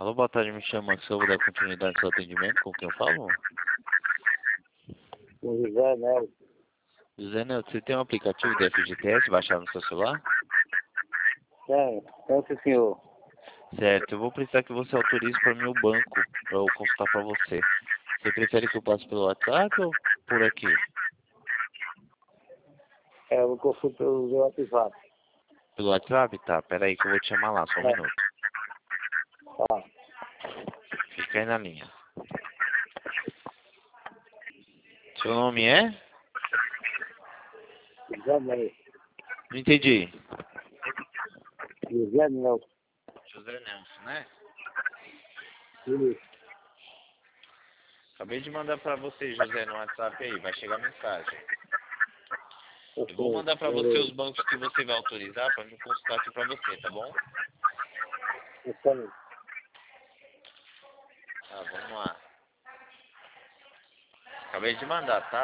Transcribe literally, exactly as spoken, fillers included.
Alô, boa tarde, me chamo Max, eu vou dar continuidade ao seu atendimento, com quem eu falo? O José Nel. José Nelson, você tem um aplicativo de F G T S baixado no seu celular? Tem, tem sim, senhor. Certo, eu vou precisar que você autorize para o meu banco, para eu consultar para você. Você prefere que eu passe pelo WhatsApp ou por aqui? É, eu consulto pelo meu WhatsApp. Pelo WhatsApp? Tá, peraí que eu vou te chamar lá, só um É. minuto. Tá. Fica aí na linha. Seu nome é? José Nel. Não entendi. José Nel. José Nelson, né? Isso. Acabei de mandar para você, José, no WhatsApp aí, vai chegar a mensagem. Eu vou mandar para você os bancos que você vai autorizar para me consultar aqui para você, tá bom? Isso. Tá, vamos lá. Acabei de mandar, tá?